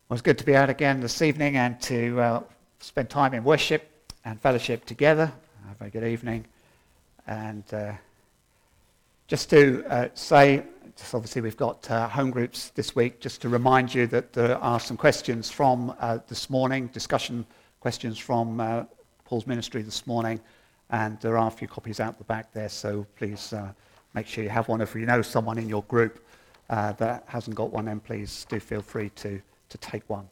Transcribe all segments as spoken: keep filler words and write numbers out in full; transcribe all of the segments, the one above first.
Well, it's good to be out again this evening and to uh, spend time in worship and fellowship together. A very good evening. And uh, just to uh, say, just obviously we've got uh, home groups this week, just to remind you that there are some questions from uh, this morning, discussion questions from uh, Paul's ministry this morning, and there are a few copies out the back there, so please uh, make sure you have one. If you know someone in your group uh, that hasn't got one, then please do feel free to to take one.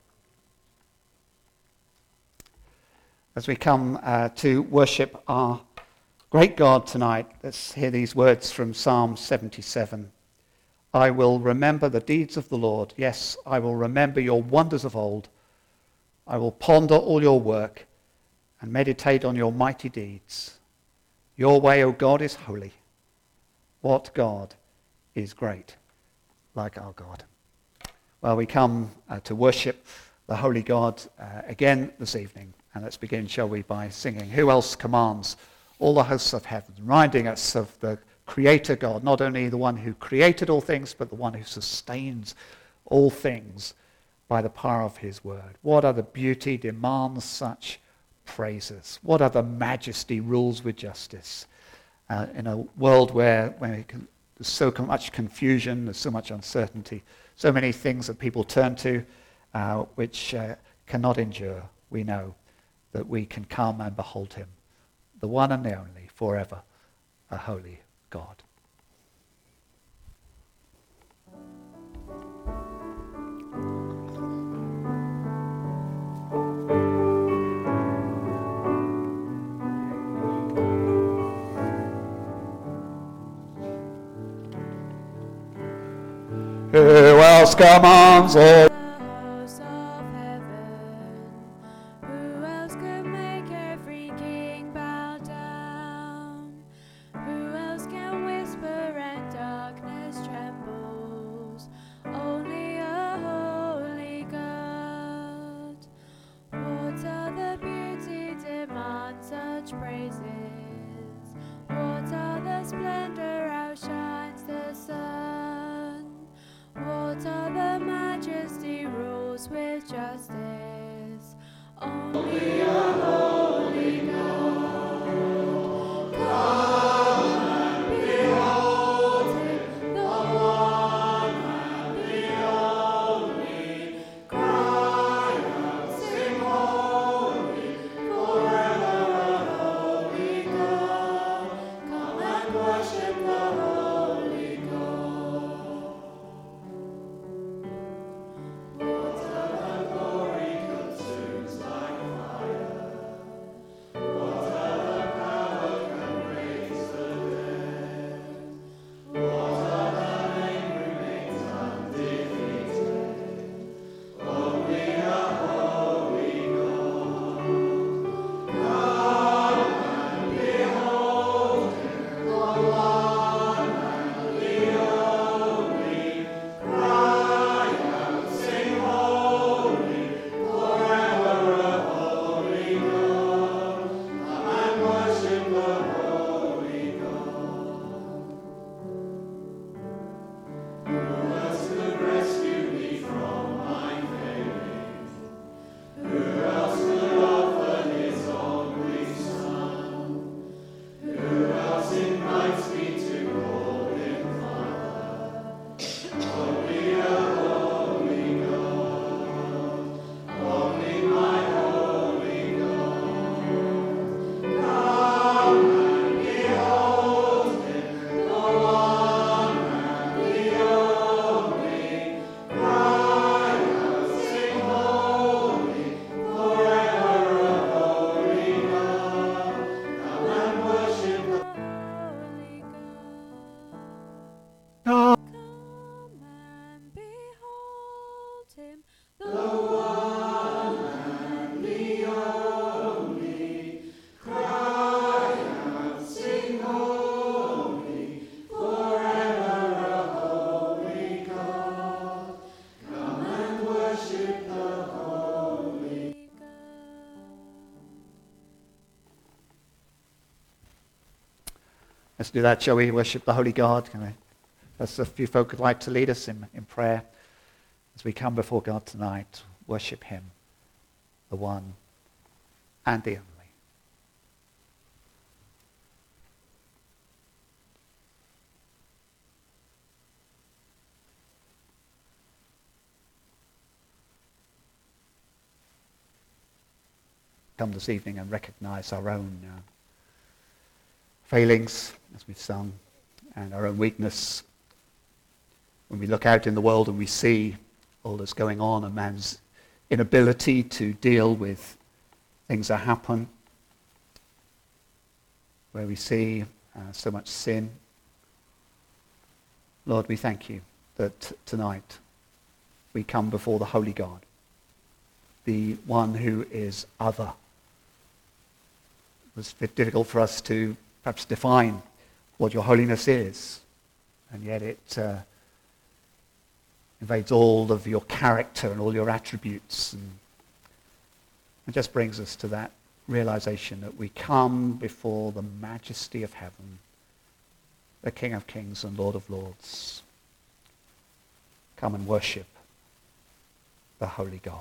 As we come uh, to worship our great God tonight, let's hear these words from Psalm seventy-seven. I will remember the deeds of the Lord. Yes, I will remember your wonders of old. I will ponder all your work and meditate on your mighty deeds. Your way, O God, is holy. What God is great like our God? Well, we come uh, to worship the Holy God uh, again this evening. And let's begin, shall we, by singing Who Else Commands All the Hosts of Heaven, reminding us of the Creator God, not only the one who created all things, but the one who sustains all things by the power of his word. What other beauty demands such praises? What other majesty rules with justice? Uh, in a world where, where can, there's so much confusion, there's so much uncertainty, so many things that people turn to uh, which uh, cannot endure, we know that we can come and behold him, the one and the only, forever, a holy God. Who else commands all? Let's do that, shall we? Worship the Holy God. Can I, there's a few folk who'd like to lead us in, in prayer as we come before God tonight. worship him, the one and the only. Come this evening and recognize our own uh, failings, as we've sung, and our own weakness. When we look out in the world and we see all that's going on, a man's inability to deal with things that happen, where we see uh, so much sin, Lord, we thank you that t- tonight we come before the Holy God, the one who is other. It was a bit difficult for us to perhaps define what your holiness is, and yet it uh, invades all of your character and all your attributes, and it just brings us to that realization that we come before the majesty of heaven, the King of Kings and Lord of Lords. Come and worship the Holy God.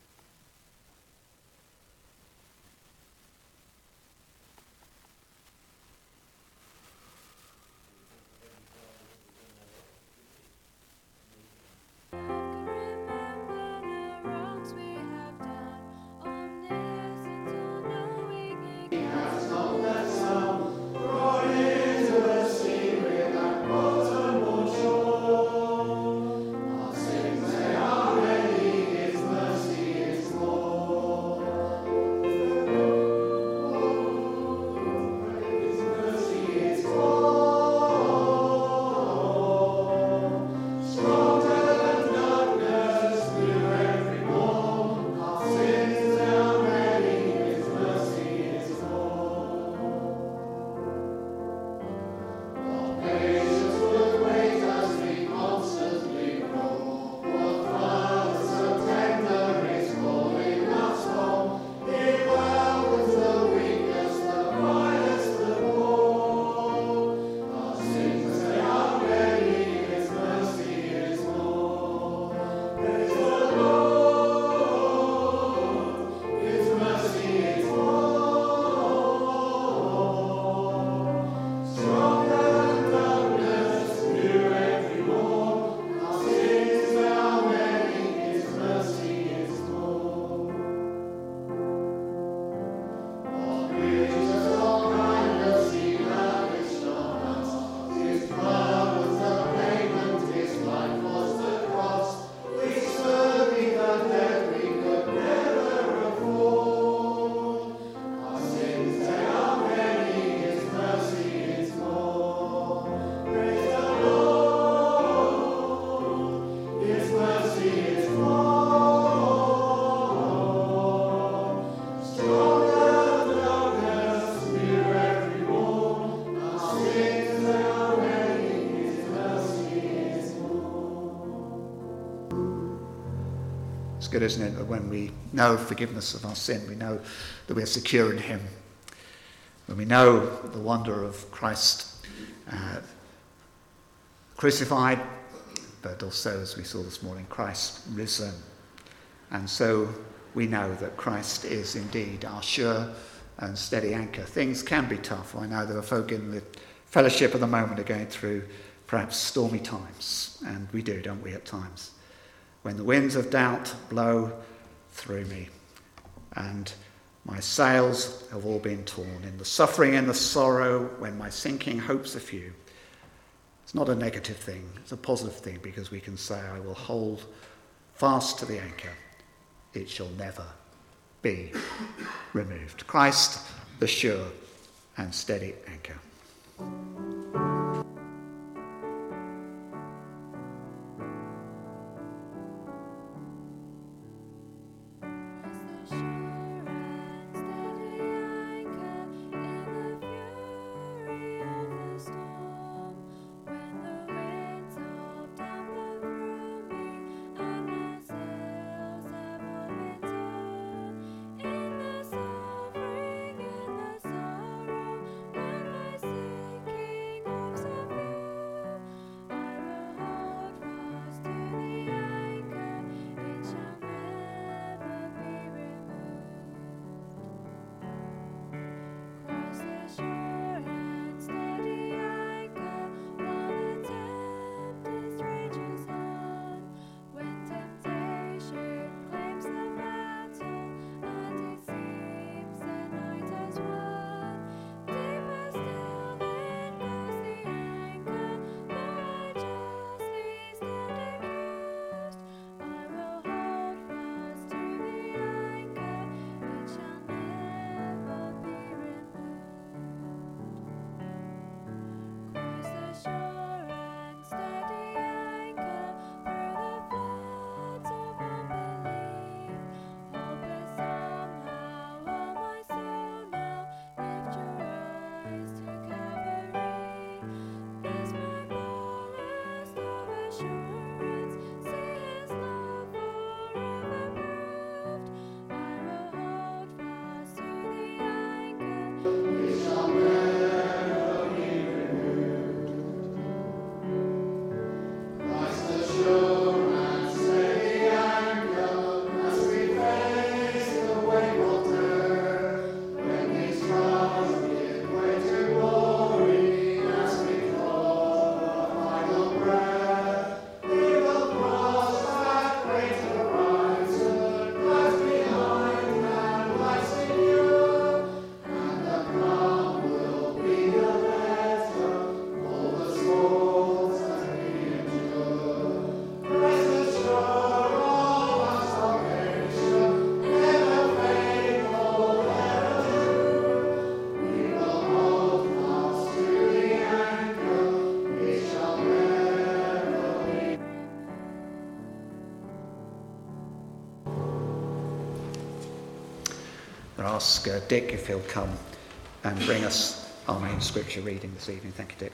It's good, isn't it, that when we know forgiveness of our sin, we know that we are secure in him. When we know the wonder of Christ uh, crucified, but also, as we saw this morning, Christ risen. And so we know that Christ is indeed our sure and steady anchor. Things can be tough. I know there are folk in the fellowship at the moment who are going through perhaps stormy times, and we do, don't we, at times, when the winds of doubt blow through me and my sails have all been torn. In the suffering and the sorrow, when my sinking hopes are few, it's not a negative thing, it's a positive thing, because we can say, I will hold fast to the anchor. It shall never be removed. Christ, the sure and steady anchor. I'll ask uh, Dick if he'll come and bring us our main scripture reading this evening. Thank you, Dick.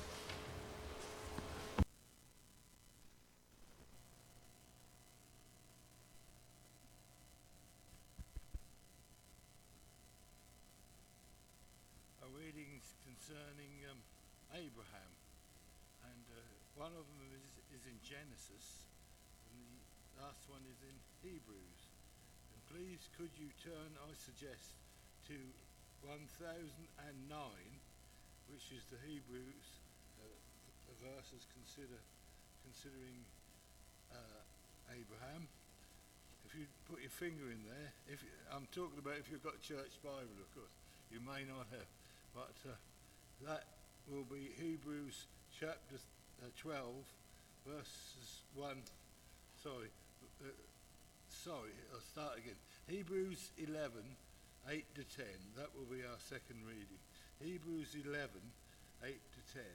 Our readings concerning um, Abraham, and uh, one of them is, is in Genesis, and the last one is in Hebrews. And please could you turn, I suggest, to one thousand nine, which is the Hebrews uh, the verses consider considering uh, Abraham. If you put your finger in there, if you, I'm talking about if you've got a church Bible, of course, you may not have, but uh, that will be Hebrews chapter uh, twelve, verses one. Sorry, uh, sorry, I'll start again. Hebrews eleven, eight to ten. That will be our second reading. Hebrews eleven, eight to ten.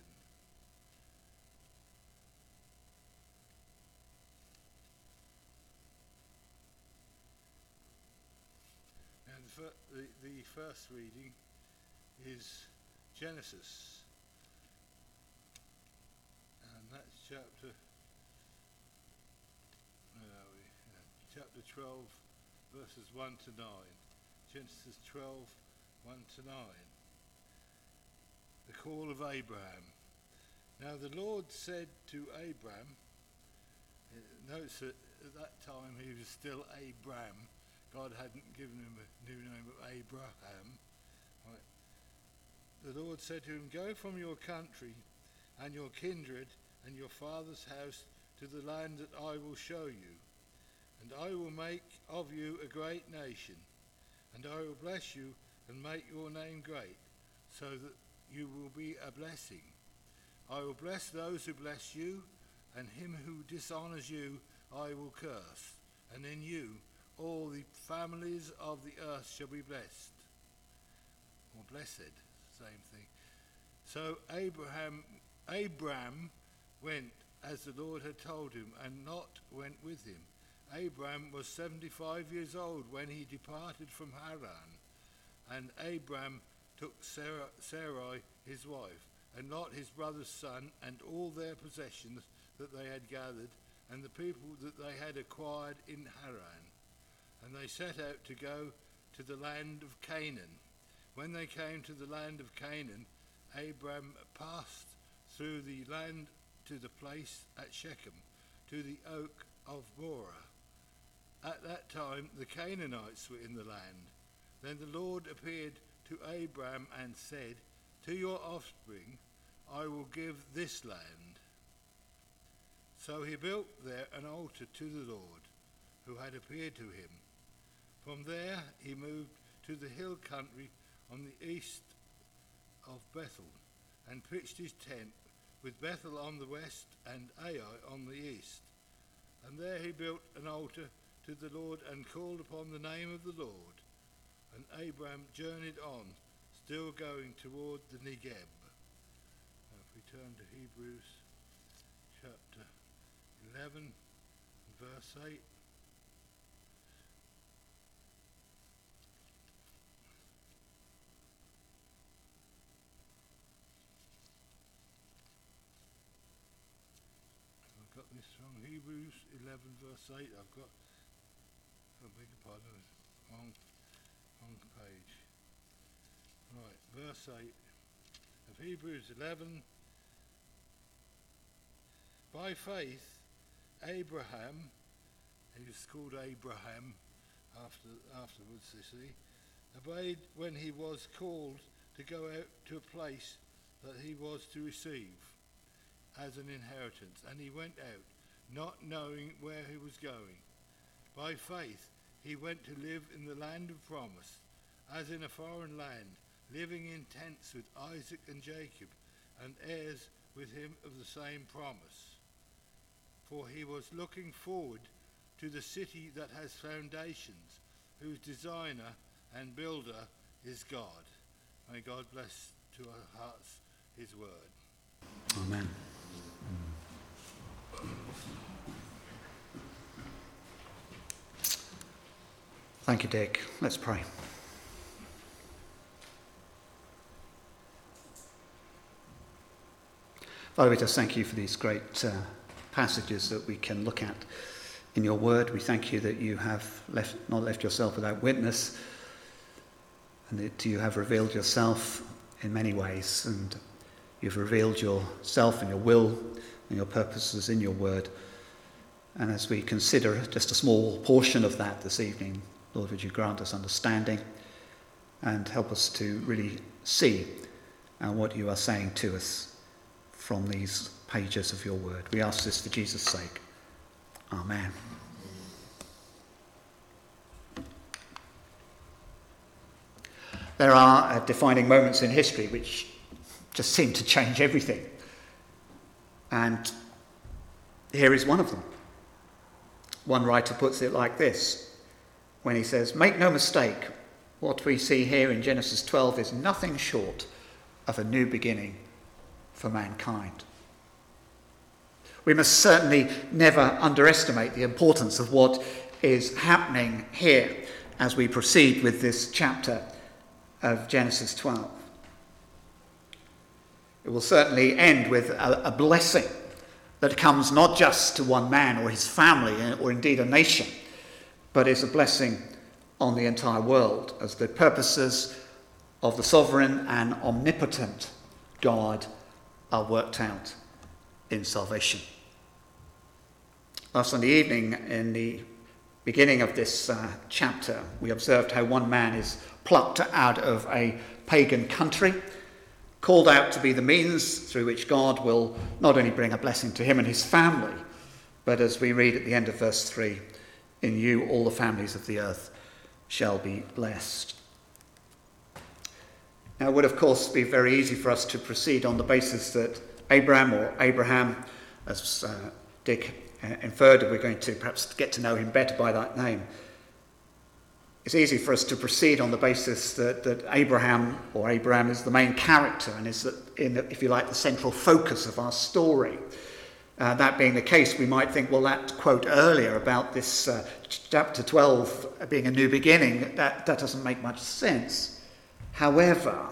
And the, fir- the, the first reading is Genesis, and that's chapter, where are we? Uh, chapter twelve, verses one to nine. Genesis twelve, one to nine. The call of Abraham. Now the Lord said to Abram, uh, notice that at that time he was still Abram. God hadn't given him a new name of Abraham. Right. The Lord said to him, go from your country and your kindred and your father's house to the land that I will show you. And I will make of you a great nation, and I will bless you and make your name great, so that you will be a blessing. I will bless those who bless you, and him who dishonors you I will curse, and in you all the families of the earth shall be blessed. Or blessed, same thing. So Abraham, Abram went as the Lord had told him, and Lot went with him. Abram was seventy-five years old when he departed from Haran, and Abram took Sarah, Sarai his wife, and Lot his brother's son, and all their possessions that they had gathered, and the people that they had acquired in Haran. And they set out to go to the land of Canaan. When they came to the land of Canaan, Abram passed through the land to the place at Shechem, to the oak of Moreh. At that time the Canaanites were in the land. Then the Lord appeared to Abram and said, to your offspring I will give this land. So he built there an altar to the Lord, who had appeared to him. From there he moved to the hill country on the east of Bethel, and pitched his tent, with Bethel on the west and Ai on the east. And there he built an altar to the Lord, and called upon the name of the Lord. And Abram journeyed on, still going toward the Negeb. Now if we turn to Hebrews chapter eleven, verse eight. I've got this wrong. Hebrews eleven, verse eight. I've got, I beg your pardon, wrong, wrong page. Right, verse eight of Hebrews eleven. By faith, Abraham, he was called Abraham after afterwards, you see, obeyed when he was called to go out to a place that he was to receive as an inheritance, and he went out, not knowing where he was going. By faith, he went to live in the land of promise, as in a foreign land, living in tents with Isaac and Jacob, and heirs with him of the same promise. For he was looking forward to the city that has foundations, whose designer and builder is God. May God bless to our hearts his word. Amen. Thank you, Dick. Let's pray. Father, we just thank you for these great uh, passages that we can look at in your word. We thank you that you have left, not left yourself without witness, and that you have revealed yourself in many ways, and you've revealed yourself and your will and your purposes in your word. And as we consider just a small portion of that this evening, Lord, would you grant us understanding and help us to really see uh, what you are saying to us from these pages of your word. We ask this for Jesus' sake. Amen. There are uh, defining moments in history which just seem to change everything. And here is one of them. One writer puts it like this when he says, "Make no mistake, what we see here in Genesis twelve is nothing short of a new beginning for mankind." We must certainly never underestimate the importance of what is happening here as we proceed with this chapter of Genesis twelve. It will certainly end with a, a blessing that comes not just to one man or his family or indeed a nation, but is a blessing on the entire world as the purposes of the sovereign and omnipotent God are worked out in salvation. Last Sunday evening, in the beginning of this uh, chapter, we observed how one man is plucked out of a pagan country, called out to be the means through which God will not only bring a blessing to him and his family, but as we read at the end of verse three, "In you all the families of the earth shall be blessed." Now, it would of course be very easy for us to proceed on the basis that Abraham or Abraham, as uh, Dick uh, inferred, we're going to perhaps get to know him better by that name. It's easy for us to proceed on the basis that, that Abraham or Abraham is the main character and is, the, in the, if you like, the central focus of our story. Uh, that being the case, we might think, well, that quote earlier about this uh, chapter twelve being a new beginning, that, that doesn't make much sense. However,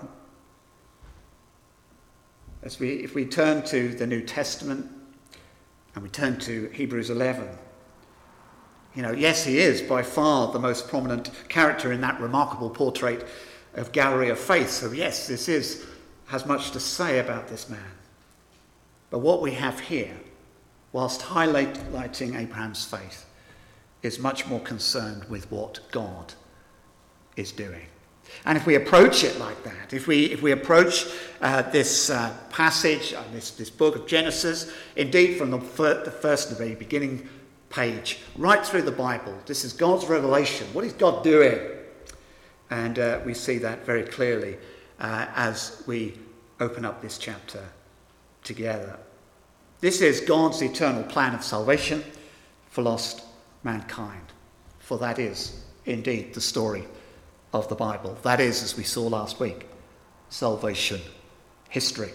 as we, if we turn to the New Testament and we turn to Hebrews eleven, you know, yes, he is by far the most prominent character in that remarkable portrait of Gallery of Faith. So yes, this is has much to say about this man. But what we have here, whilst highlighting Abraham's faith, is much more concerned with what God is doing. And if we approach it like that, if we if we approach uh, this uh, passage, uh, this, this book of Genesis, indeed from the, fir- the first, the very beginning page, right through the Bible, this is God's revelation. What is God doing? And uh, we see that very clearly uh, as we open up this chapter together. This is God's eternal plan of salvation for lost mankind. For that is indeed the story of the Bible. That is, as we saw last week, salvation history.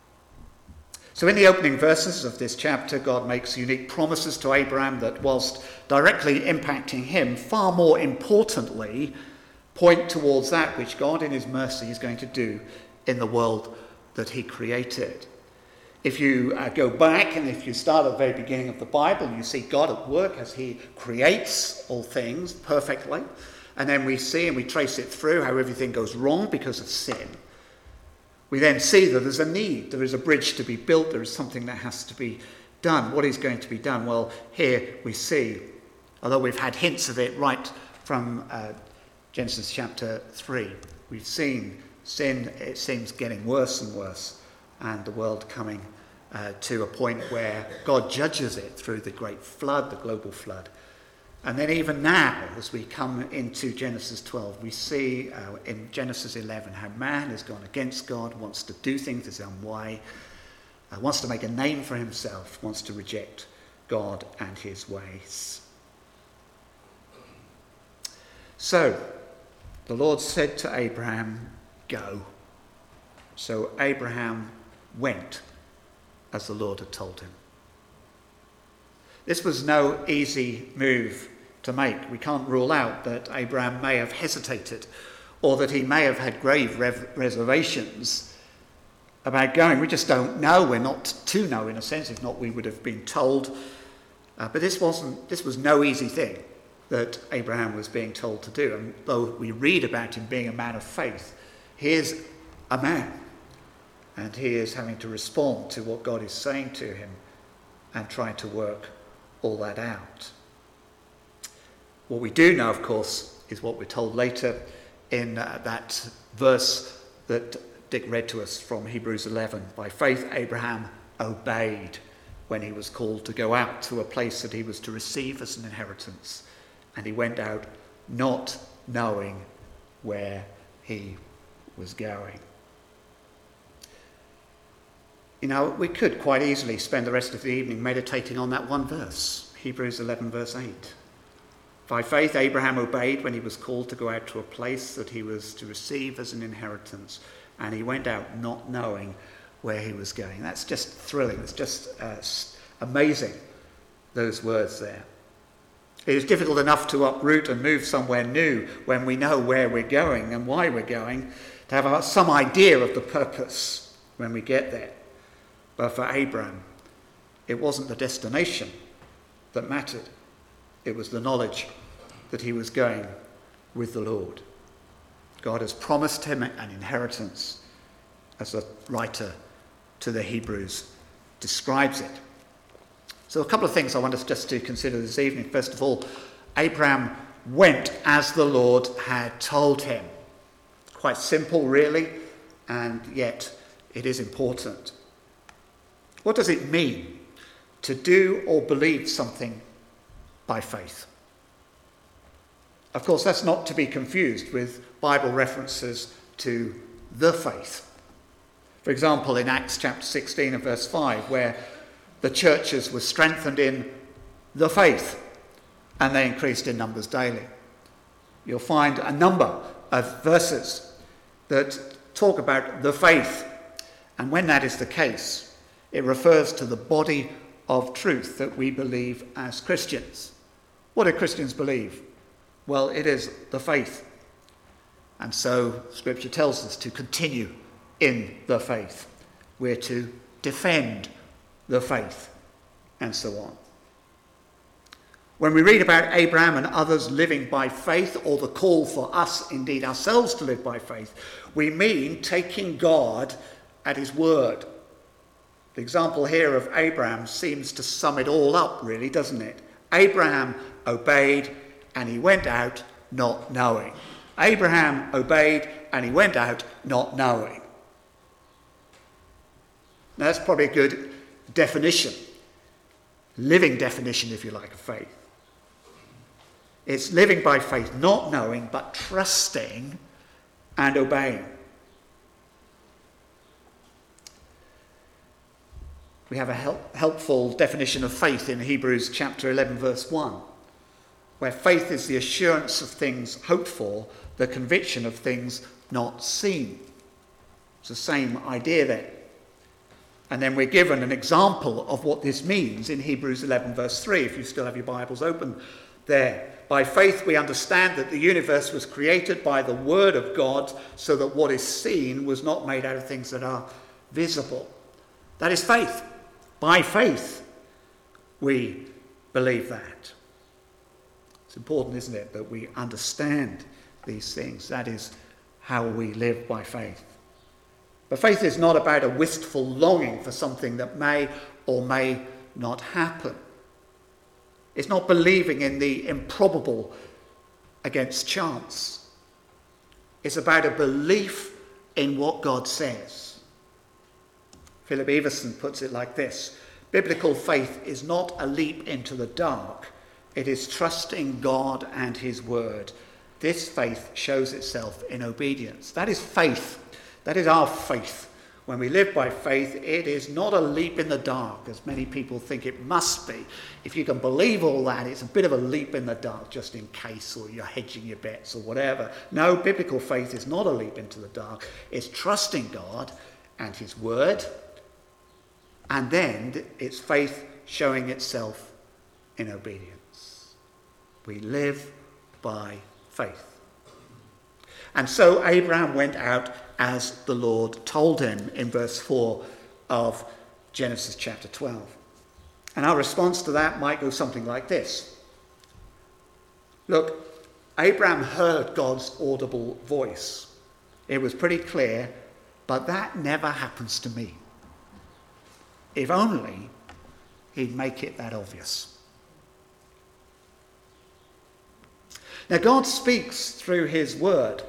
So in the opening verses of this chapter, God makes unique promises to Abraham that, whilst directly impacting him, far more importantly, point towards that which God in his mercy is going to do in the world that he created. If you uh, go back and if you start at the very beginning of the Bible, you see God at work as he creates all things perfectly. And then we see and we trace it through how everything goes wrong because of sin. We then see that there's a need, there is a bridge to be built, there is something that has to be done. What is going to be done? Well, here we see, although we've had hints of it right from uh, Genesis chapter three, we've seen sin, it seems, getting worse and worse, and the world coming uh, to a point where God judges it through the great flood, the global flood. And then even now, as we come into Genesis twelve, we see uh, in Genesis eleven how man has gone against God, wants to do things his own way, uh, wants to make a name for himself, wants to reject God and his ways. So, the Lord said to Abraham, "Go." So Abraham went as the Lord had told him. This was no easy move to make. We can't rule out that Abraham may have hesitated or that he may have had grave rev- reservations about going. We just don't know. We're not to know, in a sense. If not, we would have been told. Uh, but this wasn't. This was no easy thing that Abraham was being told to do. And though we read about him being a man of faith, here's a man, and he is having to respond to what God is saying to him and trying to work all that out. What we do know, of course, is what we're told later in uh, that verse that Dick read to us from Hebrews eleven. By faith, Abraham obeyed when he was called to go out to a place that he was to receive as an inheritance. And he went out not knowing where he was going. You know, we could quite easily spend the rest of the evening meditating on that one verse, Hebrews eleven verse eight. By faith, Abraham obeyed when he was called to go out to a place that he was to receive as an inheritance. And he went out not knowing where he was going. That's just thrilling. It's just uh, amazing, those words there. It is difficult enough to uproot and move somewhere new when we know where we're going and why we're going, to have some idea of the purpose when we get there. But for Abraham, it wasn't the destination that mattered. It was the knowledge that he was going with the Lord. God has promised him an inheritance, as the writer to the Hebrews describes it. So a couple of things I want us just to consider this evening. First of all, Abraham went as the Lord had told him. Quite simple, really, and yet it is important. What does it mean to do or believe something by faith? Of course, that's not to be confused with Bible references to the faith. For example, in Acts chapter sixteen and verse five, where the churches were strengthened in the faith and they increased in numbers daily. You'll find a number of verses that talk about the faith. And when that is the case, it refers to the body of truth that we believe as Christians. What do Christians believe? Well, it is the faith. And so Scripture tells us to continue in the faith. We're to defend the faith, and so on. When we read about Abraham and others living by faith, or the call for us, indeed ourselves, to live by faith, we mean taking God at his word. The example here of Abraham seems to sum it all up, really, doesn't it? Abraham obeyed and he went out not knowing. Abraham obeyed and he went out not knowing. Now, that's probably a good definition, living definition, if you like, of faith. It's living by faith, not knowing, but trusting and obeying. We have a help, helpful definition of faith in Hebrews chapter eleven, verse one, where faith is the assurance of things hoped for, the conviction of things not seen. It's the same idea there. And then we're given an example of what this means in Hebrews eleven, verse three, if you still have your Bibles open there. By faith we understand that the universe was created by the word of God, so that what is seen was not made out of things that are visible. That is faith. By faith we believe that. It's important, isn't it, that we understand these things. That is how we live by faith. But faith is not about a wistful longing for something that may or may not happen. It's not believing in the improbable against chance. It's about a belief in what God says. Philip Everson puts it like this: biblical faith is not a leap into the dark. It is trusting God and his word. This faith shows itself in obedience. That is faith. That is our faith. When we live by faith, it is not a leap in the dark, as many people think it must be. If you can believe all that, it's a bit of a leap in the dark, just in case, or you're hedging your bets or whatever. No, biblical faith is not a leap into the dark. It's trusting God and his word, and then it's faith showing itself in obedience. We live by faith. And so Abraham went out as the Lord told him in verse four of Genesis chapter twelve. And our response to that might go something like this. Look, Abraham heard God's audible voice. It was pretty clear, but that never happens to me. If only he'd make it that obvious. Now, God speaks through his word.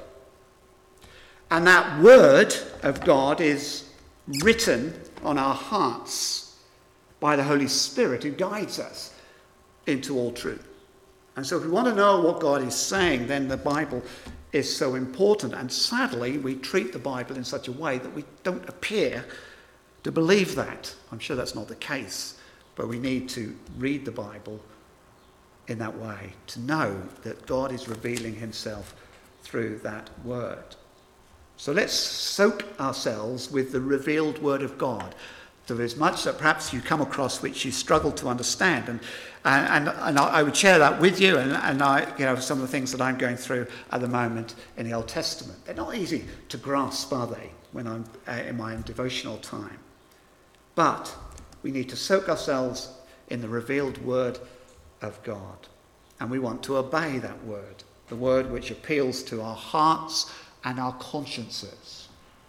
And that word of God is written on our hearts by the Holy Spirit who guides us into all truth. And so if we want to know what God is saying, then the Bible is so important. And sadly, we treat the Bible in such a way that we don't appear to believe that. I'm sure that's not the case, but we need to read the Bible in that way, to know that God is revealing himself through that word. So let's soak ourselves with the revealed word of God. There is much that perhaps you come across which you struggle to understand, and and, and I would share that with you, and, and I, you know, some of the things that I'm going through at the moment in the Old Testament. They're not easy to grasp, are they, when I'm uh, in my devotional time? But we need to soak ourselves in the revealed word of God, and we want to obey that word, the word which appeals to our hearts and our consciences.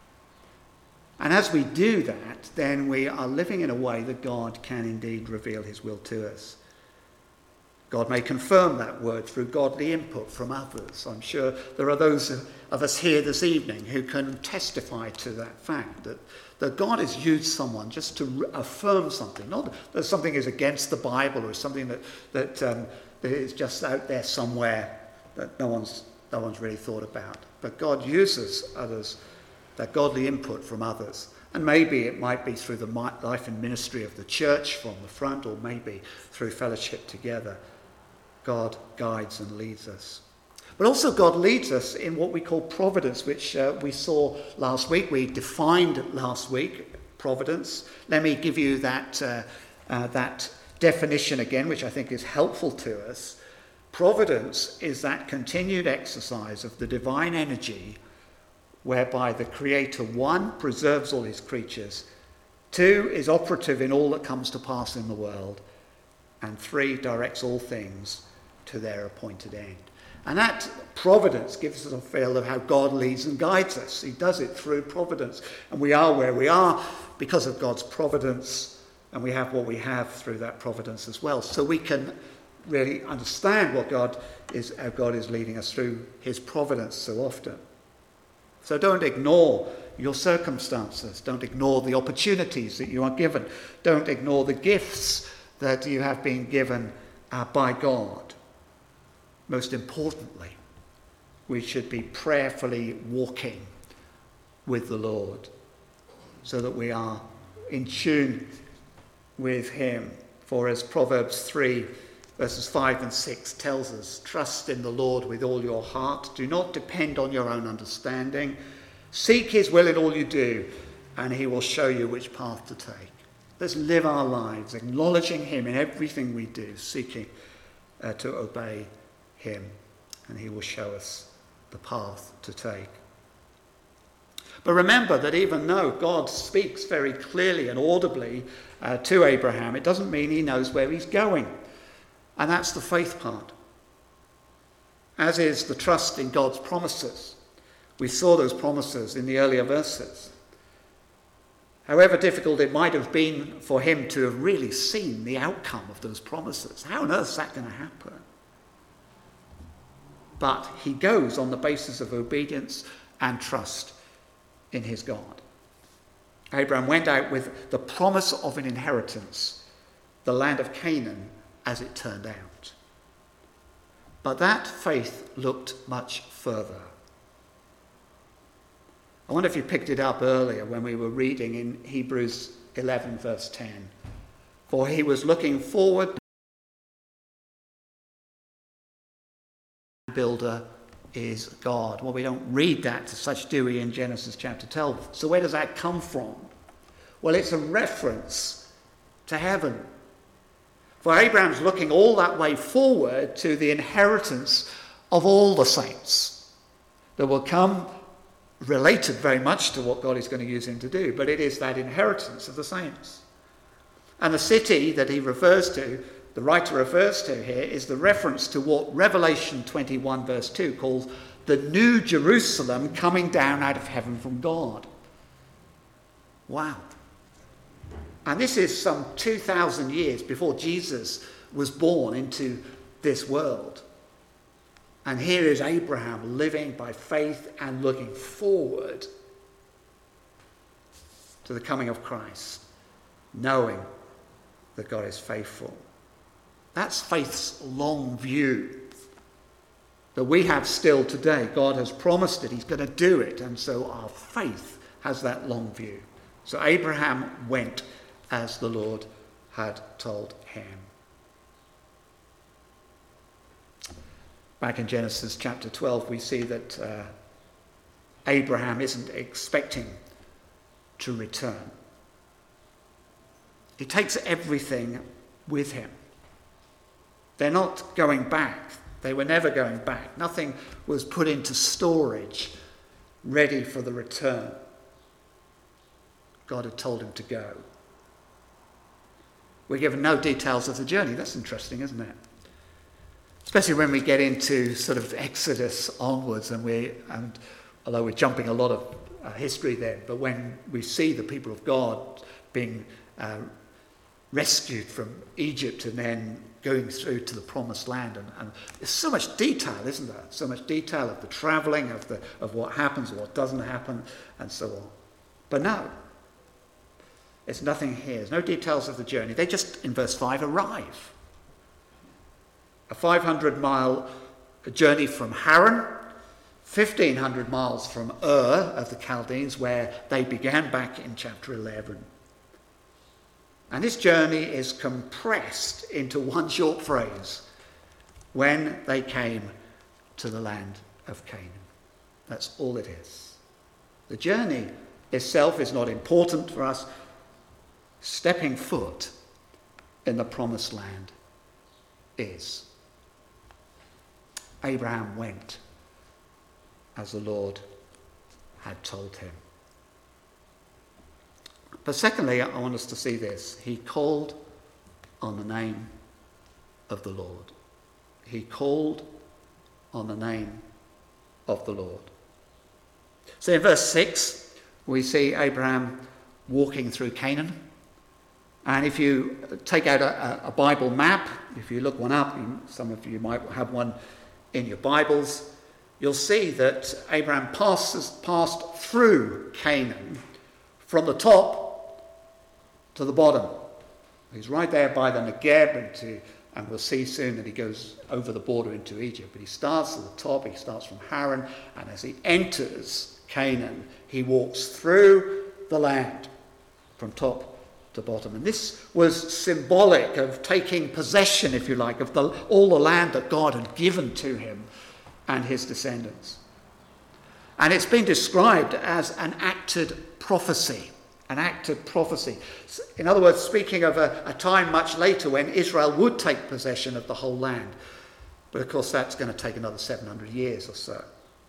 And as we do that, then we are living in a way that God can indeed reveal his will to us. God may confirm that word through godly input from others. I'm sure there are those of us here this evening who can testify to that fact, that, that God has used someone just to re- affirm something. Not that something is against the Bible or something that, that, um, that is just out there somewhere that no one's, no one's really thought about. But God uses others, that godly input from others. And maybe it might be through the life and ministry of the church from the front, or maybe through fellowship together. God guides and leads us. But also God leads us in what we call providence, which uh, we saw last week. We defined last week providence. Let me give you that, uh, uh, that definition again, which I think is helpful to us. Providence is that continued exercise of the divine energy whereby the Creator, one, preserves all his creatures, two, is operative in all that comes to pass in the world, and three, directs all things to their appointed end. And that providence gives us a feel of how God leads and guides us. He does it through providence. And we are where we are because of God's providence, and we have what we have through that providence as well. So we can really understand what God is, how God is leading us through his providence so often. So don't ignore your circumstances. Don't ignore the opportunities that you are given. Don't ignore the gifts that you have been given uh, by God. Most importantly, we should be prayerfully walking with the Lord so that we are in tune with him. For as Proverbs three verses five and six tells us, trust in the Lord with all your heart. Do not depend on your own understanding. Seek his will in all you do, and he will show you which path to take. Let's live our lives acknowledging him in everything we do, seeking uh, to obey him, and he will show us the path to take. But remember that even though God speaks very clearly and audibly uh, to Abraham, it doesn't mean he knows where he's going. And that's the faith part. As is the trust in God's promises. We saw those promises in the earlier verses. However difficult it might have been for him to have really seen the outcome of those promises. How on earth is that going to happen? But he goes on the basis of obedience and trust in his God. Abraham went out with the promise of an inheritance, the land of Canaan, as it turned out. But that faith looked much further. I wonder if you picked it up earlier when we were reading in Hebrews eleven verse ten. For he was looking forward. Builder is God. Well, we don't read that as such, do we, in Genesis chapter twelve. So where does that come from? Well, it's a reference to heaven. For Abraham's looking all that way forward to the inheritance of all the saints. that will come related very much to what God is going to use him to do, but it is that inheritance of the saints. And the city that he refers to, the writer refers to here, is the reference to what Revelation twenty-one verse two calls the new Jerusalem coming down out of heaven from God. Wow. And this is some two thousand years before Jesus was born into this world. And here is Abraham living by faith and looking forward to the coming of Christ, knowing that God is faithful. That's faith's long view that we have still today. God has promised it. He's going to do it. And so our faith has that long view. So Abraham went as the Lord had told him. Back in Genesis chapter twelve, we see that uh, Abraham isn't expecting to return. He takes everything with him. They're not going back. They were never going back. Nothing was put into storage, ready for the return. God had told him to go. We're given no details of the journey. That's interesting, isn't it? Especially when we get into sort of Exodus onwards, and we, and although we're jumping a lot of uh, history there, but when we see the people of God being uh, rescued from Egypt and then going through to the promised land, and, and there's so much detail, isn't there? So much detail of the travelling, of the of what happens or what doesn't happen, and so on. But no, there's nothing here. There's no details of the journey. They just, in verse five, arrive. A five hundred mile journey from Haran, fifteen hundred miles from Ur of the Chaldeans, where they began back in chapter eleven. And this journey is compressed into one short phrase: when they came to the land of Canaan. That's all it is. The journey itself is not important for us. Stepping foot in the promised land is. Abraham went as the Lord had told him. But secondly, I want us to see this. He called on the name of the Lord. He called on the name of the Lord. So in verse six, we see Abraham walking through Canaan. And if you take out a, a Bible map, if you look one up, some of you might have one in your Bibles, you'll see that Abraham passes, passed through Canaan from the top to the bottom. He's right there by the Negev, and, to, and we'll see soon that he goes over the border into Egypt. But he starts at the top, he starts from Haran, and as he enters Canaan, he walks through the land from top to bottom. And this was symbolic of taking possession, if you like, of the, all the land that God had given to him and his descendants. And it's been described as an acted prophecy. An acted prophecy. In other words, speaking of a, a time much later when Israel would take possession of the whole land. But of course that's going to take another seven hundred years or so.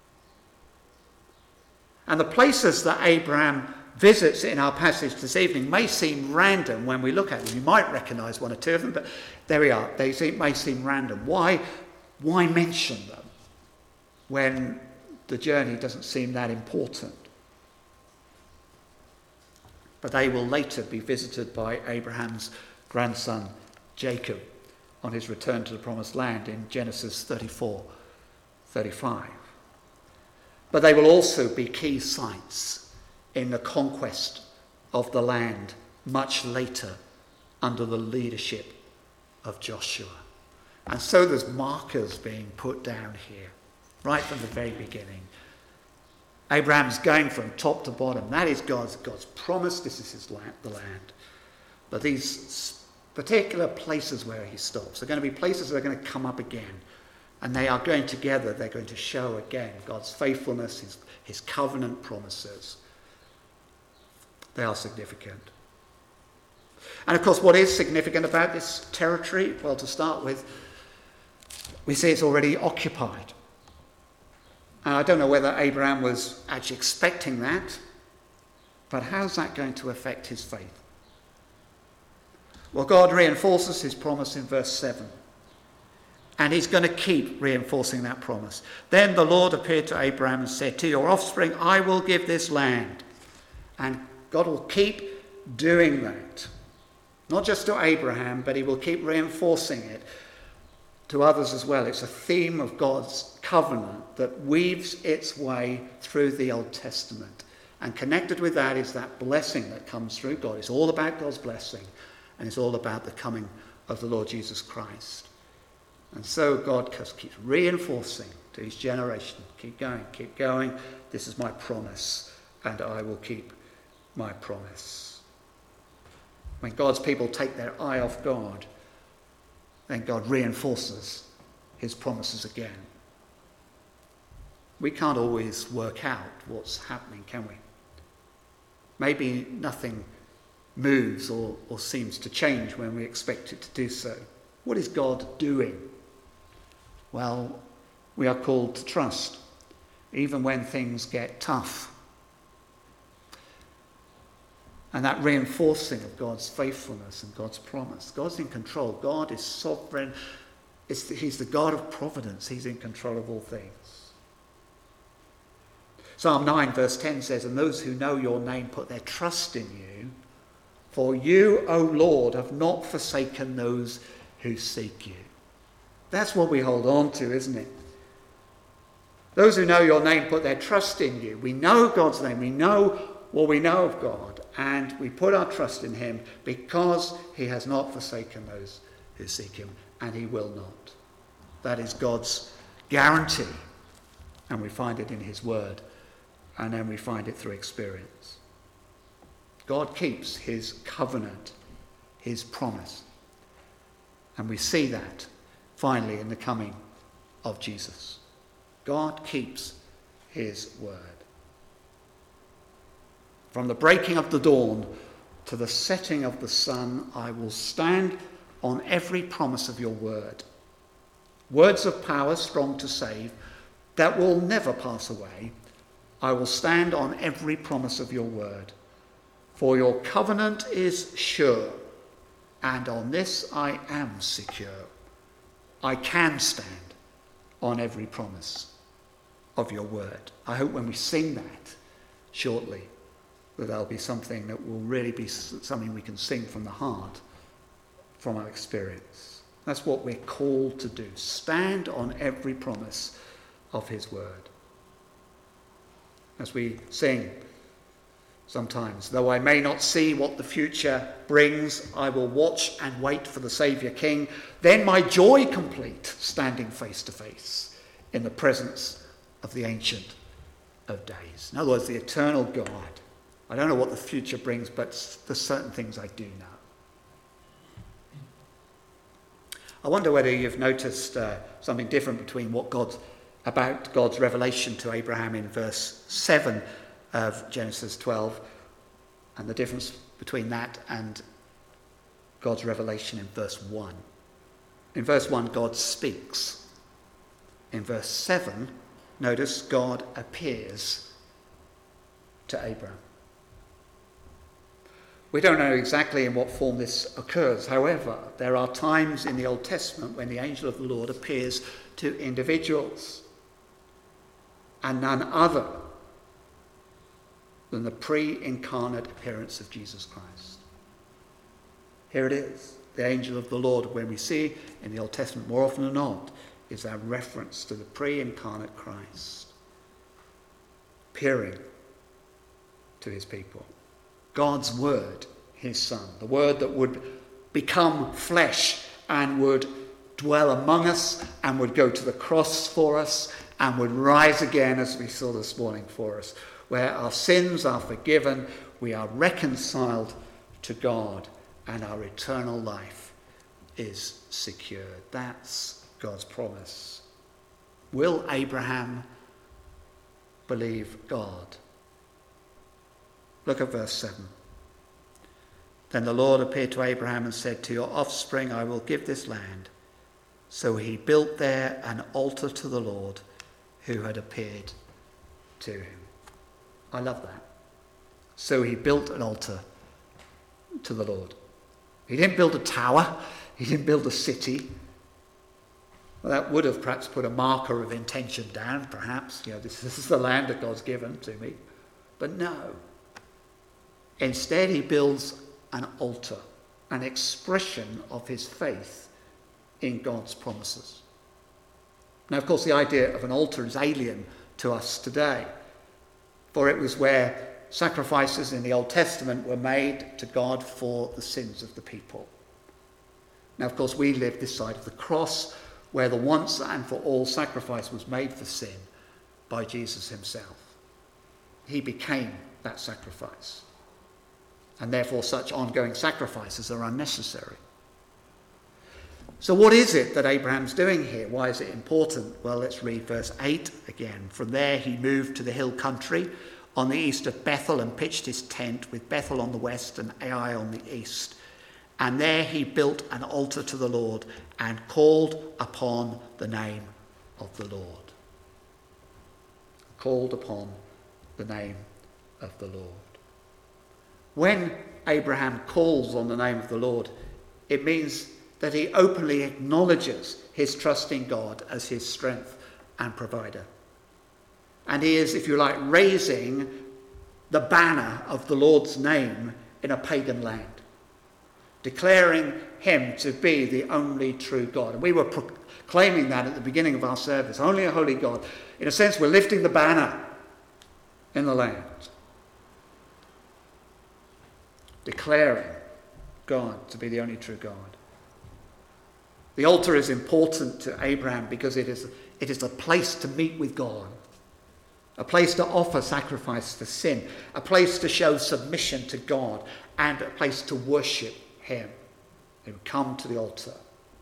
And the places that Abraham visits in our passage this evening may seem random when we look at them. You might recognise one or two of them, but there we are. They seem, may seem random. Why, why mention them when the journey doesn't seem that important? But they will later be visited by Abraham's grandson Jacob on his return to the promised land in Genesis thirty-four, thirty-five. But they will also be key sites in the conquest of the land much later under the leadership of Joshua. And so there's markers being put down here, right from the very beginning. Abraham's going from top to bottom. That is God's, God's promise. This is his land, the land. But these particular places where he stops are going to be places that are going to come up again. And they are going together. They're going to show again God's faithfulness, his, his covenant promises. They are significant. And of course, what is significant about this territory? Well, to start with, we see it's already occupied. And I don't know whether Abraham was actually expecting that, but how's that going to affect his faith? Well, God reinforces his promise in verse seven. And he's going to keep reinforcing that promise. Then the Lord appeared to Abraham and said, to your offspring I will give this land. And God will keep doing that. Not just to Abraham, but he will keep reinforcing it to others as well. It's a theme of God's covenant that weaves its way through the Old Testament. And connected with that is that blessing that comes through God. It's all about God's blessing. And it's all about the coming of the Lord Jesus Christ. And so God keeps reinforcing to his generation, keep going, keep going. This is my promise, and I will keep my promise. When God's people take their eye off God, then God reinforces his promises again. We can't always work out what's happening, can we? Maybe nothing moves or, or seems to change when we expect it to do so. What is God doing? Well, we are called to trust, even when things get tough. And that reinforcing of God's faithfulness and God's promise. God's in control. God is sovereign. It's the, he's the God of providence. He's in control of all things. Psalm nine verse ten says, and those who know your name put their trust in you. For you, O Lord, have not forsaken those who seek you. That's what we hold on to, isn't it? Those who know your name put their trust in you. We know God's name. We know what we know of God. And we put our trust in him because he has not forsaken those who seek him. And he will not. That is God's guarantee. And we find it in his word. And then we find it through experience. God keeps his covenant, his promise. And we see that finally in the coming of Jesus. God keeps his word. From the breaking of the dawn to the setting of the sun, I will stand on every promise of your word. Words of power strong to save, that will never pass away. I will stand on every promise of your word. For your covenant is sure, and on this I am secure. I can stand on every promise of your word. I hope when we sing that shortly, that there'll be something that will really be something we can sing from the heart, from our experience. That's what we're called to do. Stand on every promise of his word. As we sing sometimes, though I may not see what the future brings, I will watch and wait for the Saviour King. Then my joy complete, standing face to face in the presence of the Ancient of Days. In other words, the eternal God. I don't know what the future brings, but there's certain things I do know. I wonder whether you've noticed uh, something different between what God's about God's revelation to Abraham in verse seven of Genesis twelve, and the difference between that and God's revelation in verse one. In verse one, God speaks. In verse seven, notice God appears to Abraham. We don't know exactly in what form this occurs. However, there are times in the Old Testament when the angel of the Lord appears to individuals, and none other than the pre-incarnate appearance of Jesus Christ. Here it is. The angel of the Lord, when we see in the Old Testament more often than not, is our reference to the pre-incarnate Christ appearing to his people. God's word, his son, the word that would become flesh and would dwell among us and would go to the cross for us and would rise again, as we saw this morning, for us, where our sins are forgiven, we are reconciled to God, and our eternal life is secured. That's God's promise. Will Abraham believe God? Look at verse seven. Then the Lord appeared to Abraham and said, to your offspring I will give this land. So he built there an altar to the Lord, who had appeared to him. I love that. So he built an altar to the Lord. He didn't build a tower. He didn't build a city. Well, that would have perhaps put a marker of intention down, perhaps. You know, this, this is the land that God's given to me. But no. Instead, he builds an altar, an expression of his faith in God's promises. Now, of course, the idea of an altar is alien to us today, for it was where sacrifices in the Old Testament were made to God for the sins of the people. Now, of course, we live this side of the cross, where the once and for all sacrifice was made for sin by Jesus himself. He became that sacrifice. And therefore such ongoing sacrifices are unnecessary. So what is it that Abraham's doing here? Why is it important? Well, let's read verse eight again. From there he moved to the hill country on the east of Bethel and pitched his tent, with Bethel on the west and Ai on the east. And there he built an altar to the Lord and called upon the name of the Lord. Called upon the name of the Lord. When Abraham calls on the name of the Lord, it means that he openly acknowledges his trust in God as his strength and provider. And he is, if you like, raising the banner of the Lord's name in a pagan land, declaring him to be the only true God. And we were proclaiming that at the beginning of our service. Only a holy God. In a sense, we're lifting the banner in the land, declaring God to be the only true God. The altar is important to Abraham because it is, it is a place to meet with God, a place to offer sacrifice for sin, a place to show submission to God, and a place to worship him. They would come to the altar.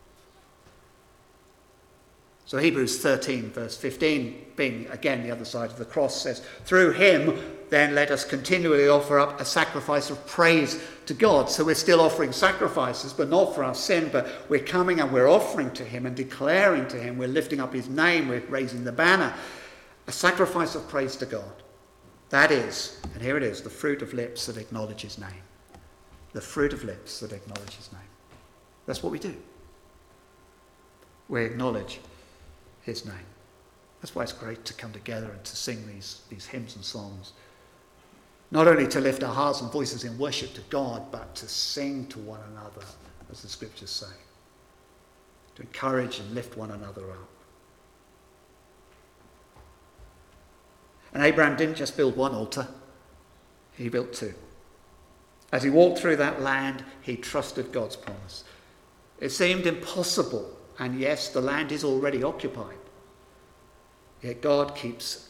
So Hebrews thirteen verse fifteen, being again the other side of the cross, says, through him then let us continually offer up a sacrifice of praise to God. So we're still offering sacrifices, but not for our sin, but we're coming and we're offering to him and declaring to him. We're lifting up his name. We're raising the banner. A sacrifice of praise to God. That is, and here it is, the fruit of lips that acknowledge his name. The fruit of lips that acknowledge his name. That's what we do. We acknowledge his name. That's why it's great to come together and to sing these, these hymns and songs. Not only to lift our hearts and voices in worship to God, but to sing to one another, as the scriptures say. To encourage and lift one another up. And Abraham didn't just build one altar, he built two. As he walked through that land, he trusted God's promise. It seemed impossible, and yes, the land is already occupied. Yet God keeps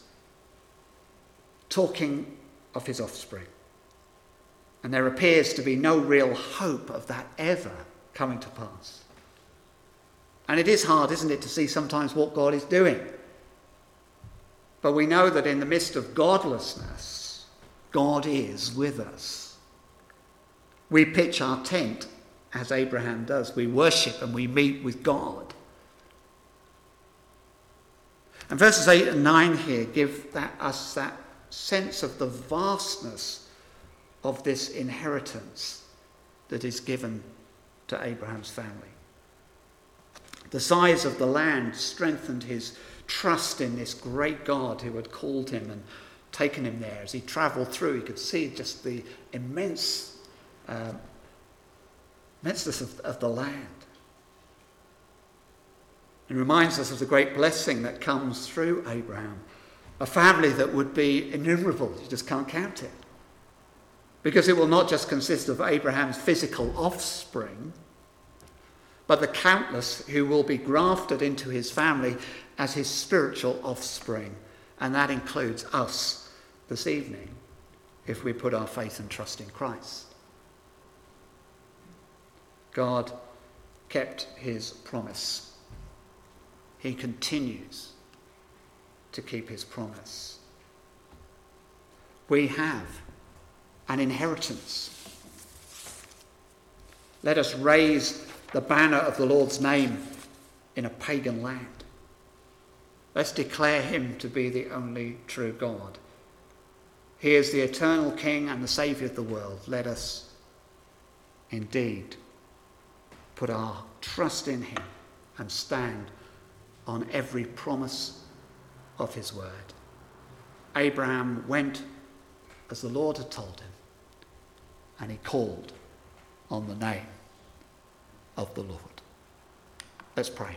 talking of his offspring. And there appears to be no real hope of that ever coming to pass. And it is hard, isn't it, to see sometimes what God is doing. But we know that in the midst of godlessness, God is with us. We pitch our tent as Abraham does. We worship and we meet with God. And verses eight and nine here give that, us that sense of the vastness of this inheritance that is given to Abraham's family. The size of the land strengthened his trust in this great God who had called him and taken him there. As he travelled through, he could see just the immense uh, immenseness of, of the land. It reminds us of the great blessing that comes through Abraham. A family that would be innumerable. You just can't count it. Because it will not just consist of Abraham's physical offspring, but the countless who will be grafted into his family as his spiritual offspring. And that includes us this evening, if we put our faith and trust in Christ. God kept his promise. He continues to keep his promise. We have an inheritance. Let us raise the banner of the Lord's name in a pagan land. Let's declare him to be the only true God. He is the eternal King and the Saviour of the world. Let us indeed put our trust in him and stand on every promise of his word. Abraham went as the Lord had told him, and he called on the name of the Lord. Let's pray.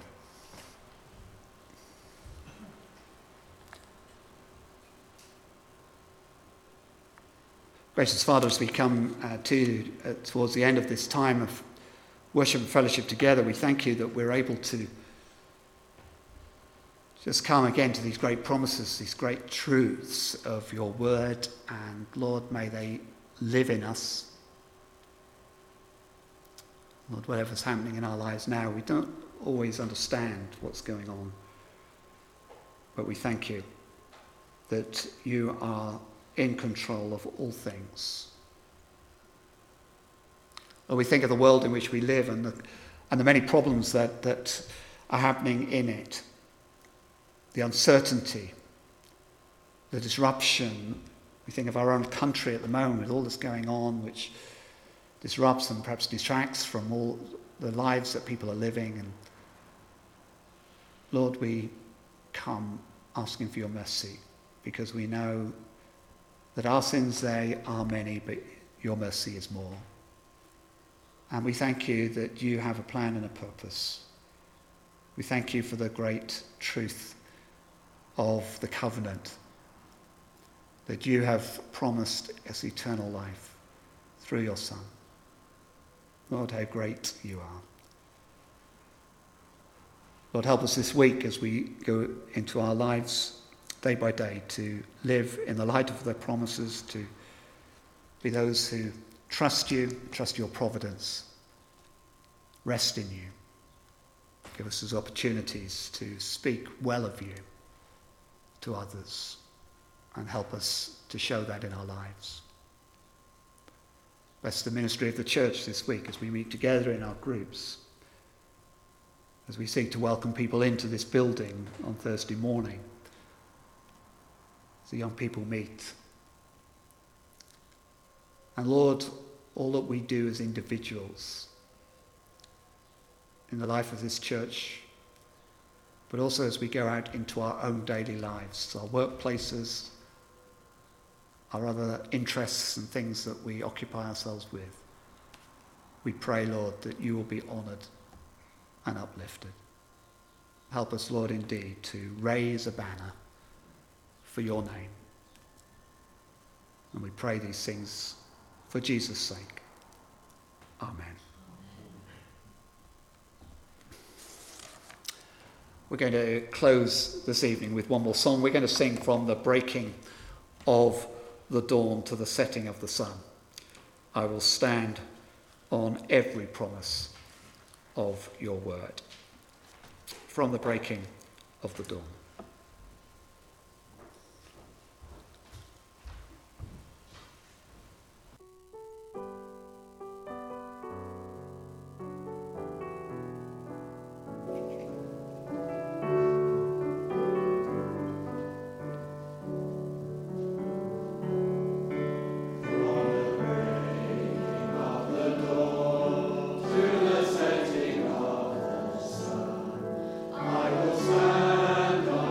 Gracious Father, as we come uh, to uh, towards the end of this time of worship and fellowship together, we thank you that we're able to just come again to these great promises, these great truths of your word, and Lord, may they live in us. Lord, whatever's happening in our lives now, we don't always understand what's going on, but we thank you that you are in control of all things. Lord, we think of the world in which we live and the, and the many problems that, that are happening in it. The uncertainty, the disruption. We think of our own country at the moment with all that's going on, which disrupts and perhaps detracts from all the lives that people are living. And Lord, we come asking for your mercy, because we know that our sins, they are many, but your mercy is more. And we thank you that you have a plan and a purpose. We thank you for the great truth of the covenant that you have promised us eternal life through your Son. Lord, how great you are. Lord, help us this week as we go into our lives day by day to live in the light of the promises, to be those who trust you, trust your providence, rest in you. Give us those opportunities to speak well of you to others, and help us to show that in our lives. Bless the ministry of the church this week as we meet together in our groups, as we seek to welcome people into this building on Thursday morning, as the young people meet. And Lord, all that we do as individuals in the life of this church, but also as we go out into our own daily lives, our workplaces, our other interests and things that we occupy ourselves with, we pray, Lord, that you will be honoured and uplifted. Help us, Lord, indeed, to raise a banner for your name. And we pray these things for Jesus' sake. Amen. We're going to close this evening with one more song. We're going to sing from the breaking of the dawn to the setting of the sun. I will stand on every promise of your word. From the breaking of the dawn. I will stand on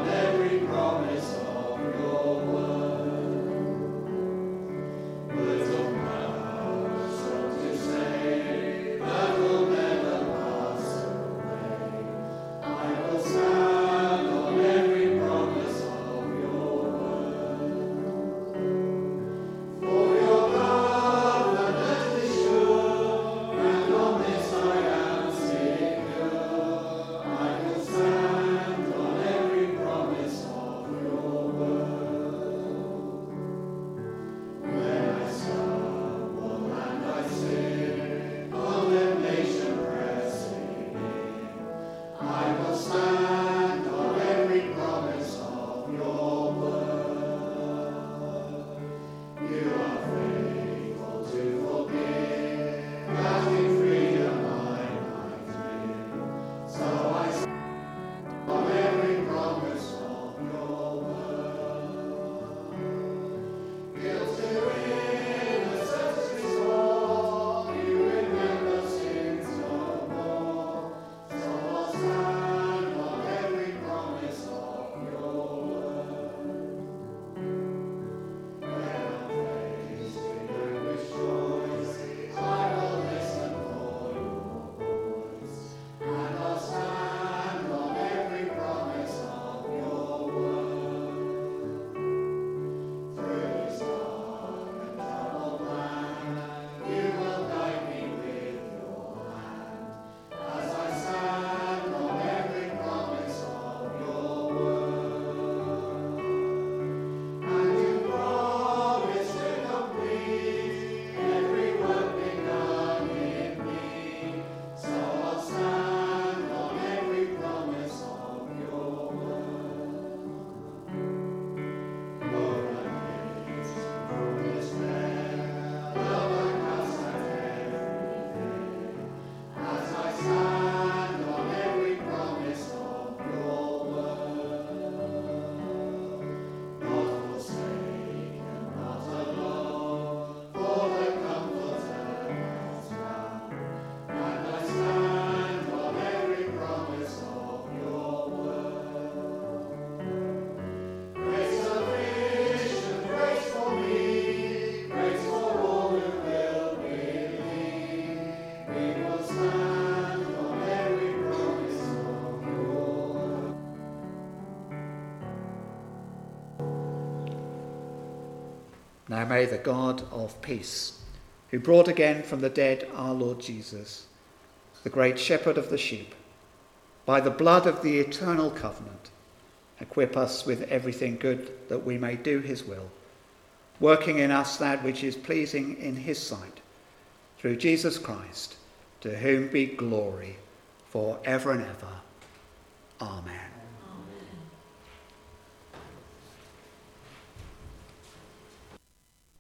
Now may the God of peace, who brought again from the dead our Lord Jesus, the great shepherd of the sheep, by the blood of the eternal covenant, equip us with everything good that we may do his will, working in us that which is pleasing in his sight, through Jesus Christ, to whom be glory for ever and ever. Amen.